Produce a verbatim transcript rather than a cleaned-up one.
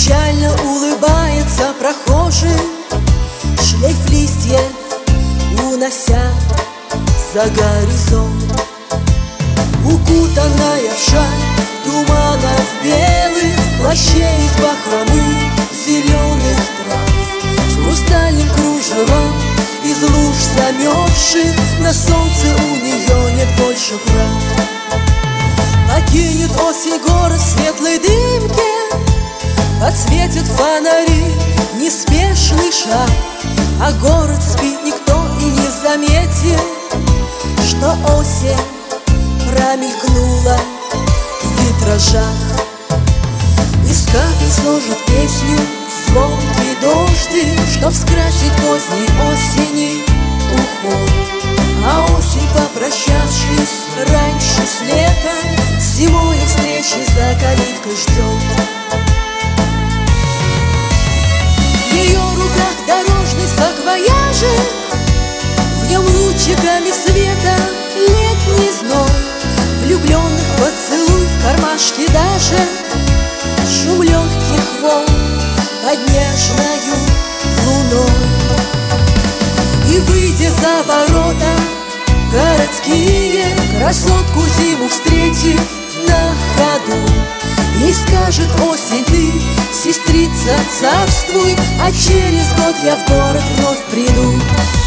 Печально улыбается прохожий, шлейф листьев унося за горизонт. Укутанная в шаль туманов белых, в плаще из бахромы зеленых трав, с хрустальным кружевом из луж замерзших, на солнце у нее нет больше прав. Покинет осень город в светлой дымке, подсветят фонари неспешный шаг, а город спит, никто и не заметил, что осень промелькнула в витражах. Из капель сложат песню звонкий дождик, чтоб скрасить поздней осени уход. А осень, попрощавшись раньше с летом, с зимой встречи за калиткой ждет. В ее руках дорожный саквояжик, в нем лучиками света летний зной, влюбленных поцелуй в кармашке даже, шум легких волн под нежною луной. И выйдя за ворота городские, красотку зиму встретив на ходу, ей скажет осень: ты, сестрица, царствуй, а через год я в город вновь приду.